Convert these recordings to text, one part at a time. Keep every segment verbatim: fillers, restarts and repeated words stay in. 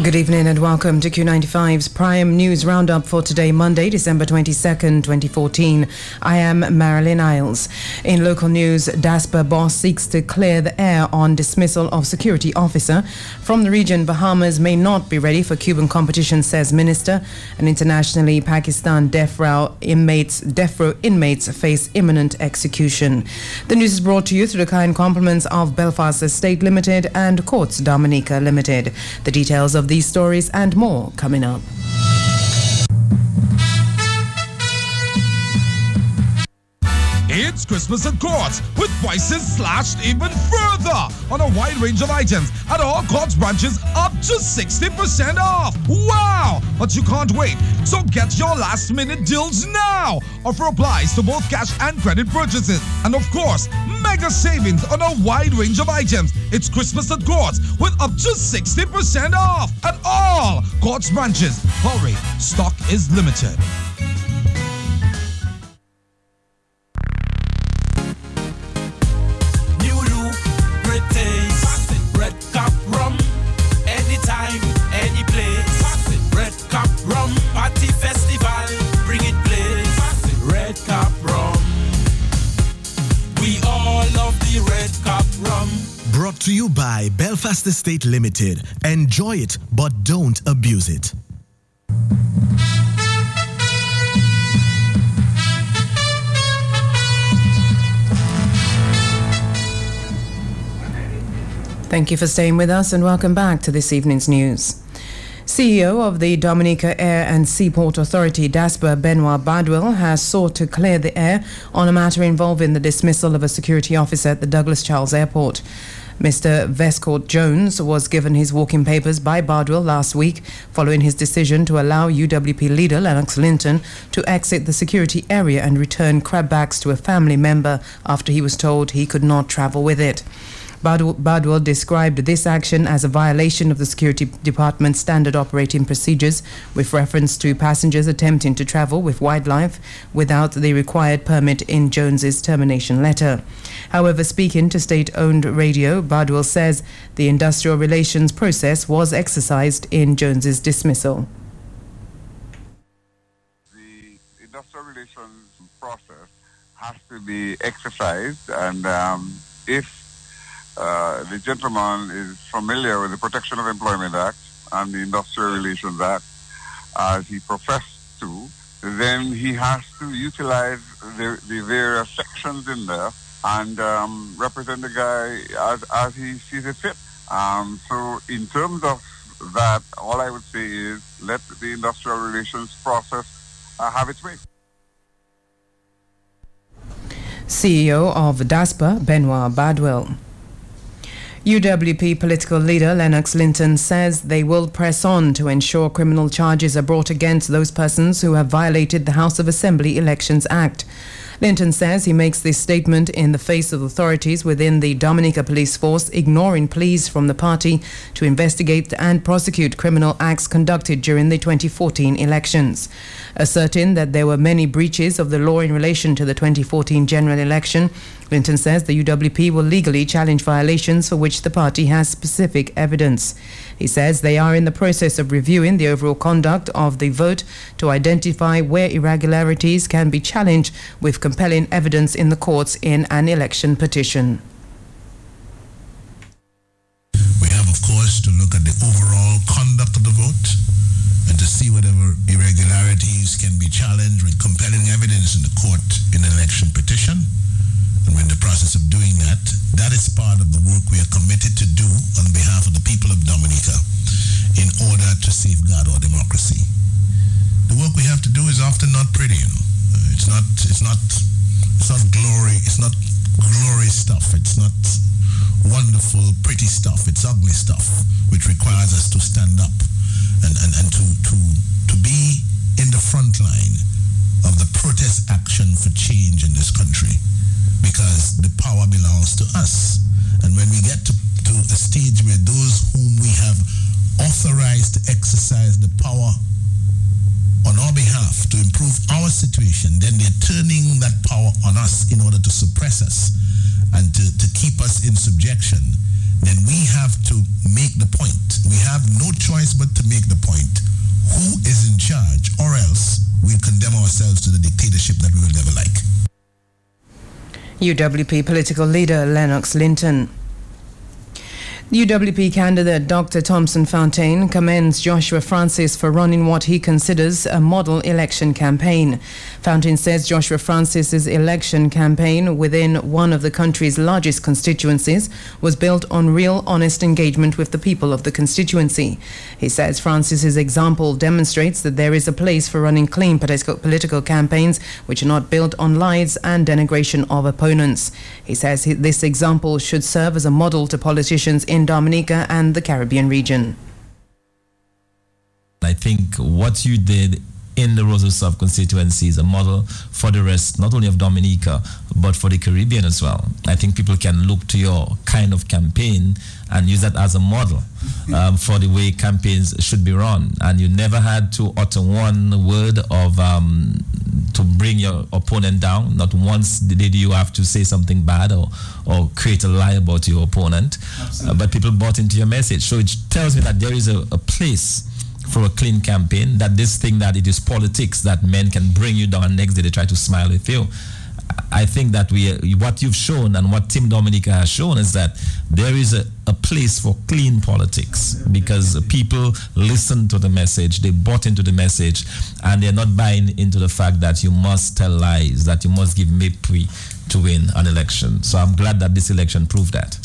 Good evening and welcome to Q ninety-five's Prime News Roundup for today, Monday, December twenty-second, twenty fourteen. I am Marilyn Isles. In local news, DASPA boss seeks to clear the air on dismissal of security officer. From the region, Bahamas may not be ready for Cuban competition, says minister. And internationally, Pakistan death row inmates, death row inmates face imminent execution. The news is brought to you through the kind compliments of Belfast Estate Limited and Courts Dominica Limited. The details of these stories and more coming up. It's Christmas at Courts, with prices slashed even further on a wide range of items at all Courts branches, up to sixty percent off. Wow! But you can't wait, so get your last minute deals now. Offer applies to both cash and credit purchases. And of course, mega savings on a wide range of items. It's Christmas at Courts with up to sixty percent off at all Courts branches. Hurry, stock is limited. Brought to you by Belfast Estate Limited. Enjoy it, but don't abuse it. Thank you for staying with us and welcome back to this evening's news. C E O of the Dominica Air and Seaport Authority, DASPA, Benoit Badwell, has sought to clear the air on a matter involving the dismissal of a security officer at the Douglas Charles Airport. Mister Vescourt Jones was given his walking papers by Bardwell last week following his decision to allow U W P leader Lennox Linton to exit the security area and return crabbacks to a family member after he was told he could not travel with it. Bardwell described this action as a violation of the Security Department's standard operating procedures with reference to passengers attempting to travel with wildlife without the required permit in Jones's termination letter. However, speaking to state-owned radio, Bardwell says the industrial relations process was exercised in Jones's dismissal. The industrial relations process has to be exercised, and um, if Uh, the gentleman is familiar with the Protection of Employment Act and the Industrial Relations Act, as he professed to, then he has to utilize the, the various sections in there and um, represent the guy as, as he sees it fit. Um, so in terms of that, all I would say is let the industrial relations process uh, have its way. C E O of DASPA, Benoit Badwell. U W P political leader Lennox Linton says they will press on to ensure criminal charges are brought against those persons who have violated the House of Assembly Elections Act. Linton says he makes this statement in the face of authorities within the Dominica Police Force ignoring pleas from the party to investigate and prosecute criminal acts conducted during the twenty fourteen elections. Asserting that there were many breaches of the law in relation to the twenty fourteen general election, Linton says the U W P will legally challenge violations for which the party has specific evidence. He says they are in the process of reviewing the overall conduct of the vote to identify where irregularities can be challenged with compelling evidence in the courts in an election petition. We have, of course, to look at the overall conduct of the vote and to see whatever irregularities can be challenged with compelling evidence in the court in an election petition. And we're in the process of doing that. That is part of the work we are committed to do on behalf of the people of Dominica in order to safeguard our democracy. The work we have to do is often not pretty, you know. Uh, it's not, it's not, it's not glory, it's not glorious stuff. It's not wonderful, pretty stuff. It's ugly stuff, which requires us to stand up and, and, and to, to, to be in the front line of the protest action for change in this country. Because the power belongs to us. And when we get to, to a stage where those whom we have authorized to exercise the power on our behalf to improve our situation, then they're turning that power on us in order to suppress us and to, to keep keep us in subjection, then we have to make the point. We have no choice but to make the point. Who is in charge, or else we'll condemn ourselves to the dictatorship that we will never like. U W P political leader Lennox Linton. U W P candidate Doctor Thompson Fontaine commends Joshua Francis for running what he considers a model election campaign. Fontaine says Joshua Francis's election campaign within one of the country's largest constituencies was built on real, honest engagement with the people of the constituency. He says Francis's example demonstrates that there is a place for running clean political, political campaigns which are not built on lies and denigration of opponents. He says this example should serve as a model to politicians in in Dominica and the Caribbean region. I think what you did in the Roseau South constituency is a model for the rest, not only of Dominica, but for the Caribbean as well. I think people can look to your kind of campaign and use that as a model um, for the way campaigns should be run. And you never had to utter one word of um, to bring your opponent down. Not once did you have to say something bad or, or create a lie about your opponent. Uh, but people bought into your message. So it tells me that there is a, a place for a clean campaign, that this thing that it is politics, that men can bring you down, next day they try to smile with you. I think that we, what you've shown and what Team Dominica has shown is that there is a, a place for clean politics, because people listen to the message, they bought into the message, and they're not buying into the fact that you must tell lies, that you must give mépris to win an election. So I'm glad that this election proved that.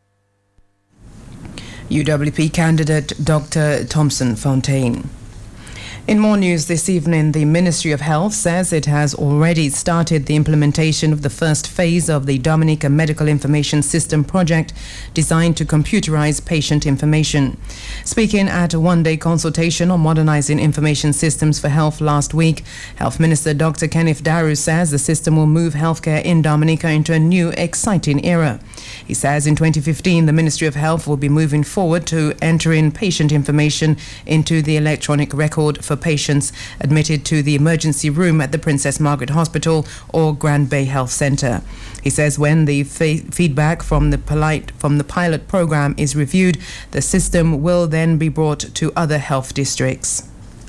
U W P candidate Doctor Thompson Fontaine. In more news this evening, the Ministry of Health says it has already started the implementation of the first phase of the Dominica Medical Information System project designed to computerize patient information. Speaking at a one-day consultation on modernizing information systems for health last week, Health Minister Doctor Kenneth Daru says the system will move healthcare in Dominica into a new, exciting era. He says in twenty fifteen, the Ministry of Health will be moving forward to entering patient information into the electronic record for patients admitted to the emergency room at the Princess Margaret Hospital or Grand Bay Health Centre. He says when the fa- feedback from the, polite, from the pilot program is reviewed, the system will then be brought to other health districts.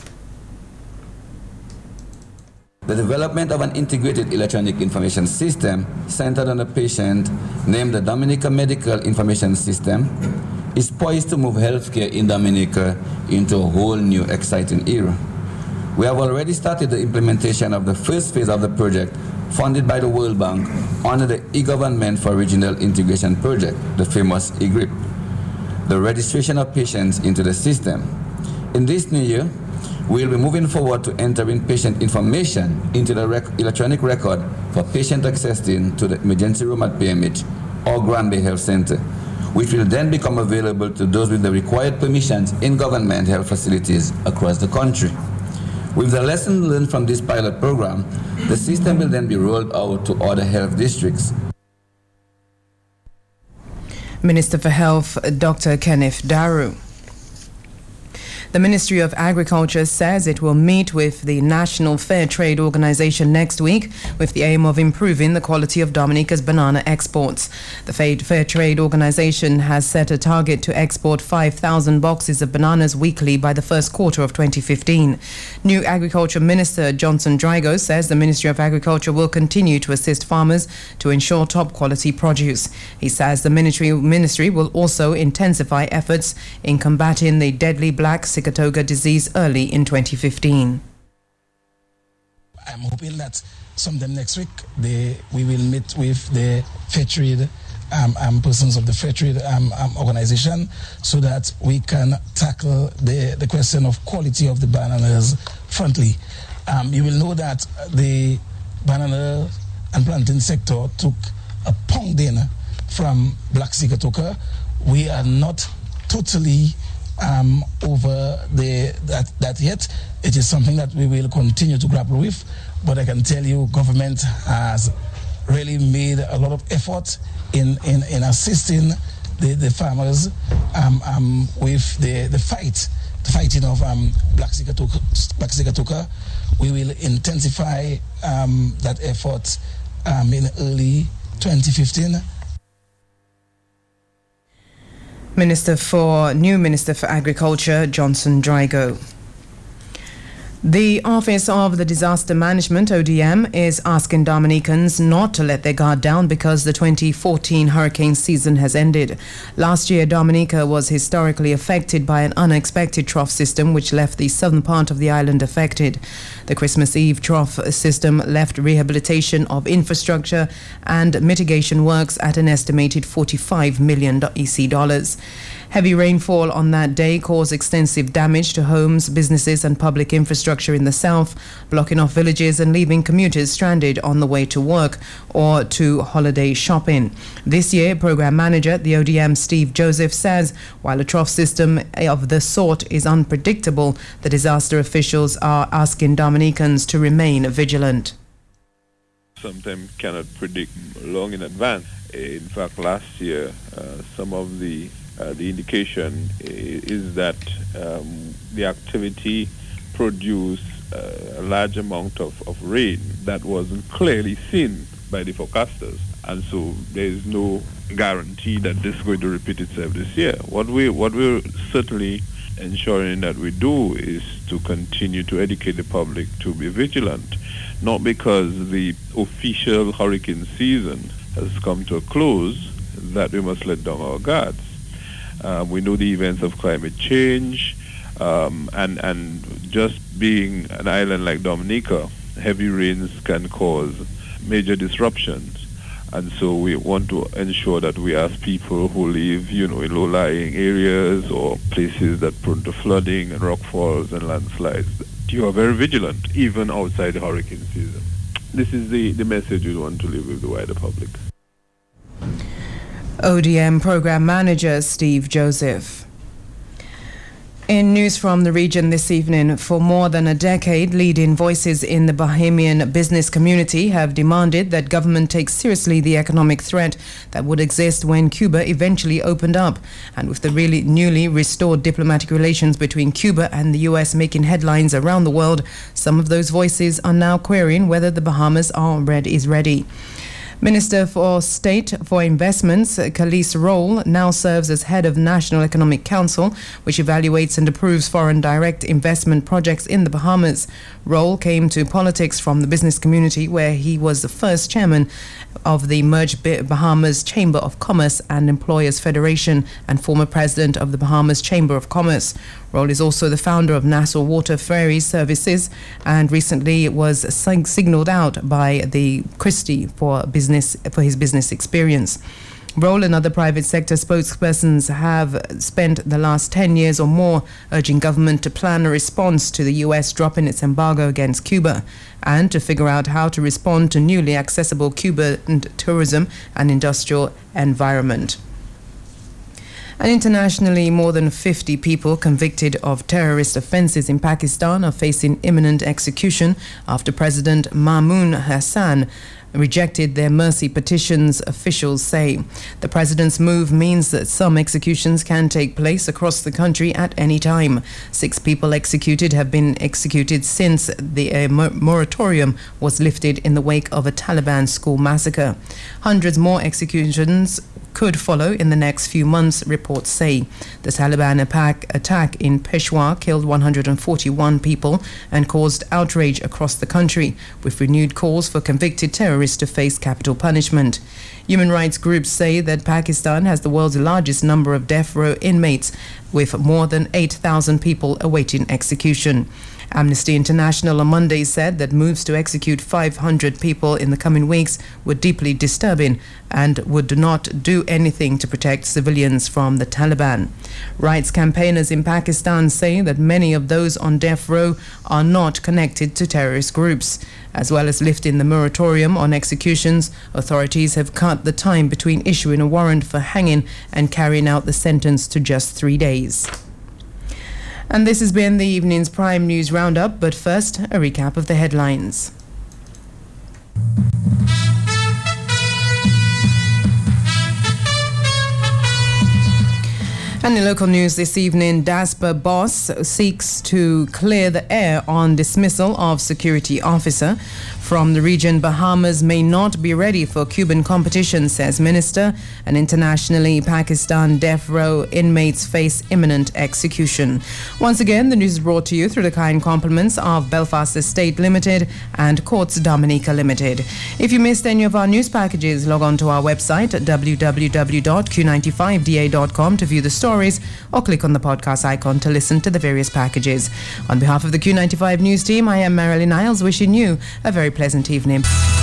The development of an integrated electronic information system centered on the patient, named the Dominica Medical Information System, is poised to move healthcare in Dominica into a whole new exciting era. We have already started the implementation of the first phase of the project, funded by the World Bank under the E-Government for Regional Integration Project, the famous E G R I P, the registration of patients into the system. In this new year, we will be moving forward to entering patient information into the rec- electronic record for patient accessing to the emergency room at P M H or Grand Bay Health Centre, which will then become available to those with the required permissions in government health facilities across the country. With the lesson learned from this pilot program, the system will then be rolled out to other health districts. Minister for Health, Doctor Kenneth Daru. The Ministry of Agriculture says it will meet with the National Fair Trade Organization next week with the aim of improving the quality of Dominica's banana exports. The Fair Trade Organization has set a target to export five thousand boxes of bananas weekly by the first quarter of twenty fifteen. New Agriculture Minister Johnson Drygo says the Ministry of Agriculture will continue to assist farmers to ensure top quality produce. He says the ministry, ministry will also intensify efforts in combating the deadly black Sigatoka disease early in twenty fifteen. I'm hoping that sometime next week they, we will meet with the Fair Trade um, um, persons of the Fair Trade um, um, organization so that we can tackle the, the question of quality of the bananas frontally. Um, you will know that the banana and plantain sector took a pounding from black Sigatoka. We are not totally Um, over the that, that yet. It is something that we will continue to grapple with, but I can tell you government has really made a lot of effort in, in, in assisting the, the farmers um, um, with the, the fight, the fighting of um, black Sigatoka, black Sigatoka. We will intensify um, that effort um, in early twenty fifteen. Minister for New Minister for Agriculture, Johnson Drygo. The Office of the Disaster Management, O D M, is asking Dominicans not to let their guard down because the twenty fourteen hurricane season has ended. Last year, Dominica was historically affected by an unexpected trough system which left the southern part of the island affected. The Christmas Eve trough system left rehabilitation of infrastructure and mitigation works at an estimated forty-five million E C dollars. Heavy rainfall on that day caused extensive damage to homes, businesses and public infrastructure in the south, blocking off villages and leaving commuters stranded on the way to work or to holiday shopping. This year, Program Manager at the O D M, Steve Joseph, says while a trough system of the sort is unpredictable, the disaster officials are asking Dominicans to remain vigilant. Sometimes cannot predict long in advance. In fact, last year, uh, some of the Uh, the indication is that um, the activity produced uh, a large amount of, of rain that wasn't clearly seen by the forecasters. And so there is no guarantee that this is going to repeat itself this year. What, we, what we're certainly ensuring that we do is to continue to educate the public to be vigilant, not because the official hurricane season has come to a close that we must let down our guards. Uh, we know the events of climate change, um, and, and just being an island like Dominica, heavy rains can cause major disruptions. And so we want to ensure that we ask people who live, you know, in low-lying areas or places that are prone to flooding and rockfalls and landslides, you are very vigilant, even outside the hurricane season. This is the, the message we want to leave with the wider public. O D M Program Manager Steve Joseph. In news from the region this evening, for more than a decade, leading voices in the Bahamian business community have demanded that government take seriously the economic threat that would exist when Cuba eventually opened up. And with the really newly restored diplomatic relations between Cuba and the U S making headlines around the world, some of those voices are now querying whether the Bahamas are ready, is ready. Minister for State for Investments, Khalees Roll, now serves as head of National Economic Council, which evaluates and approves foreign direct investment projects in the Bahamas. Roll came to politics from the business community, where he was the first chairman of the merged Bahamas Chamber of Commerce and Employers Federation and former president of the Bahamas Chamber of Commerce. Roll is also the founder of Nassau Water Ferry Services and recently was sig- signaled out by the Christie for business for his business experience. Roll and other private sector spokespersons have spent the last ten years or more urging government to plan a response to the U S dropping its embargo against Cuba and to figure out how to respond to newly accessible Cuban tourism and industrial environment. And internationally, more than fifty people convicted of terrorist offences in Pakistan are facing imminent execution after President Mamoon Hassan rejected their mercy petitions, officials say. The president's move means that some executions can take place across the country at any time. Six people executed have been executed since the uh, moratorium was lifted in the wake of a Taliban school massacre. Hundreds more executions could follow in the next few months, reports say. The Taliban attack in Peshawar killed one hundred forty-one people and caused outrage across the country, with renewed calls for convicted terrorists to face capital punishment. Human rights groups say that Pakistan has the world's largest number of death row inmates, with more than eight thousand people awaiting execution. Amnesty International on Monday said that moves to execute five hundred people in the coming weeks were deeply disturbing and would not do anything to protect civilians from the Taliban. Rights campaigners in Pakistan say that many of those on death row are not connected to terrorist groups. As well as lifting the moratorium on executions, authorities have cut the time between issuing a warrant for hanging and carrying out the sentence to just three days. And this has been the evening's Prime News Roundup, but first, a recap of the headlines. And in local news this evening, DASPER boss seeks to clear the air on dismissal of security officer. From the region, Bahamas may not be ready for Cuban competition, says minister. And internationally, Pakistan death row inmates face imminent execution. Once again, the news is brought to you through the kind compliments of Belfast Estate Limited and Courts Dominica Limited. If you missed any of our news packages, log on to our website at w w w dot q ninety-five d a dot com to view the stories, or click on the podcast icon to listen to the various packages. On behalf of the Q ninety-five News team, I am Marilyn Niles, wishing you a very pleasant evening.